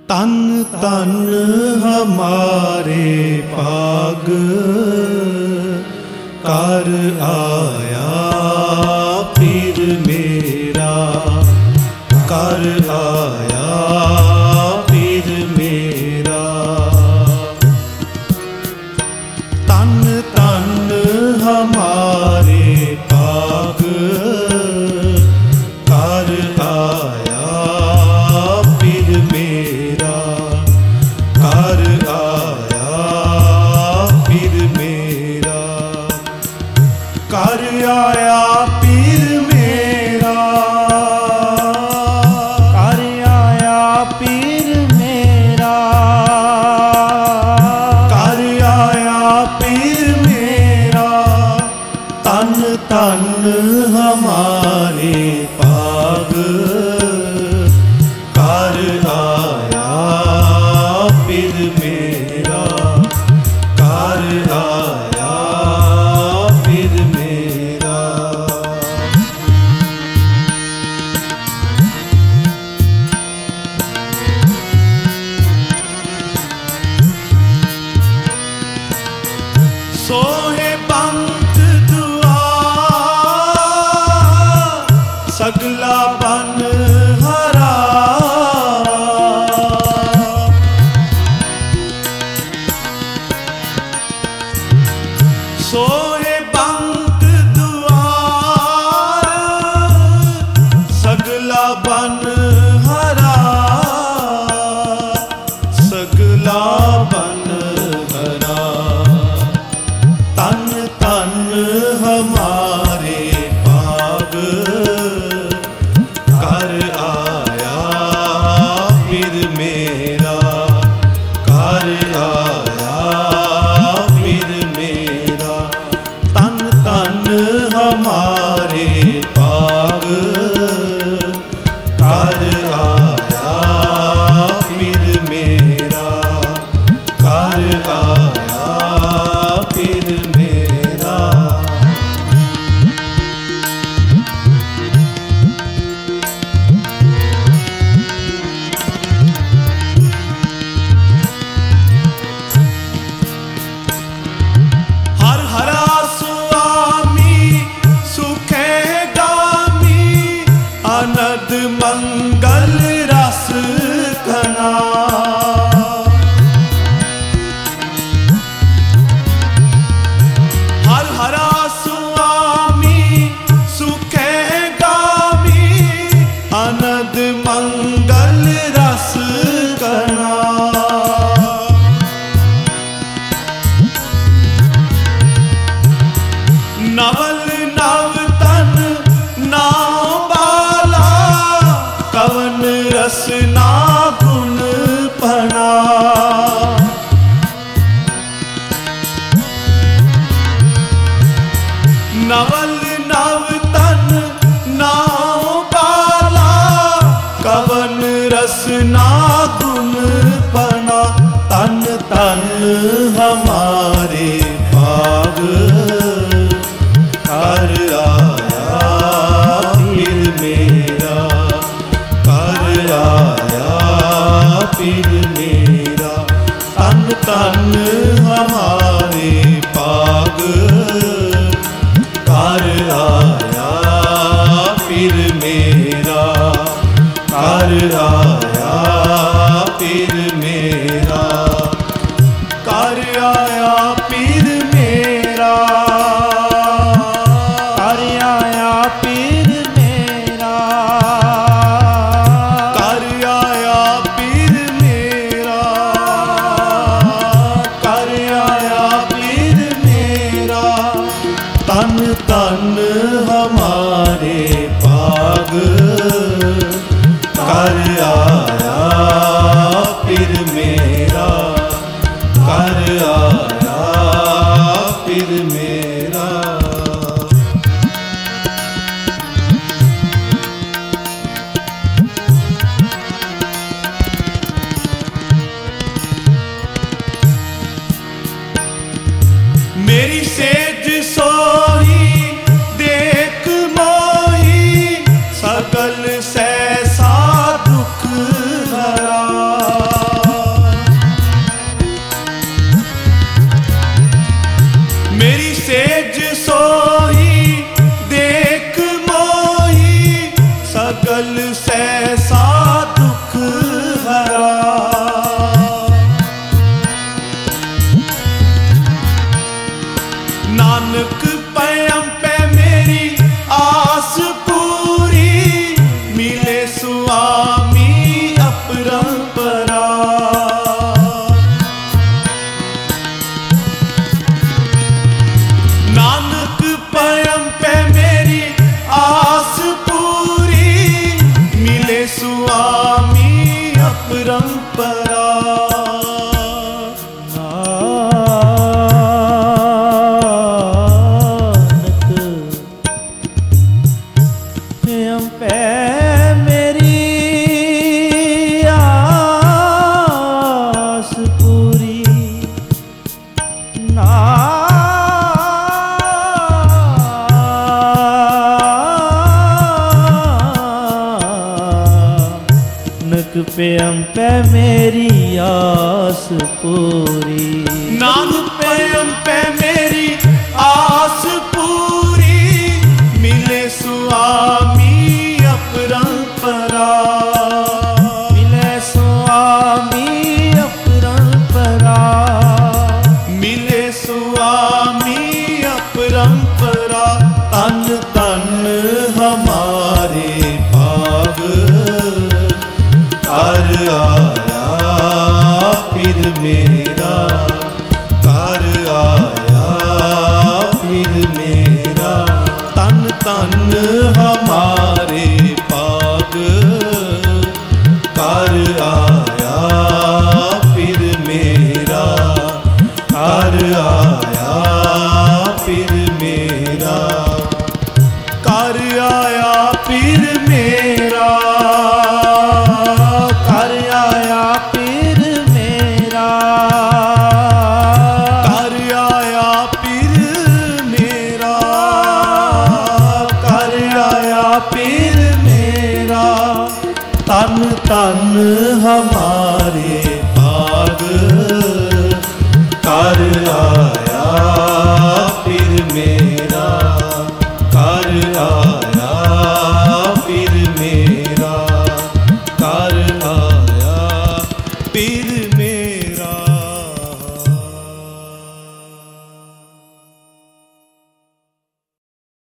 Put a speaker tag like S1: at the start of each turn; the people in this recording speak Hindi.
S1: तन तन हमारे पाग कर आया पीर मेरा, कर आया पीर मेरा। तन तन हमारे पाग कर आया पीर मेरा, कर आया पीर मेरा, कर आया पीर मेरा,
S2: कर आया पीर मेरा,
S1: कर आया पीर मेरा। तन तन हमारे पाग कर आया पीर मेरा, कर आया पीर मेरा। सोहे पंथ दुआ सगला बन हरा, सोहे पंथ दुआर सगला बन हरा, सगला बन हरा। तन तन हमारे पाग कर आया पीर मेरा, कर आया पीर मेरा। तन तन हमारे पाग कर आया पीर मेरा, कर आया पीर मेरा। हर हरा स्वामी सुखे गामी, अनद मंगल रस कना। हर हरा स्वामी सुखे गामी, अनद मंगल रस कना। नवल नव तन नाव बाला, कवन रसना गुण पना। नवल नव तन नाव बाला, कवन रसना गुण पना। तन तन हमारे पाग कर आया पीर मेरा, कर आया पीर मेरा। तन तन हमारे पाग कर आया पीर मेरा, कर आया पीर मेरा, कर आया पीर मेरा,
S2: कर आया पीर मेरा,
S1: कर आया पीर मेरा, कर आया पीर मेरा। तन तन हमारे पाग कर आया अपरंपरा।
S2: प्रेम पे मेरी आस पूरी,
S1: नानक प्रेम पे मेरी आस पूरी, मिले स्वामी अपरंपरा।
S2: मिले स्वामी अपरंपरा,
S1: मिले स्वामी अपरंपरा। तन तन हमारे भाग कर आया फिर मेरा, कर आया फिर मेरा। तन तन हमारे पाग कर आया फिर मेरा, कर आया फिर मेरा, कर आया फिर मेरा,
S2: कर आया फिर मेरा,
S1: कर आया फिर मेरा, कर आया फिर मेरा। तन तन हमारे भाग कर आया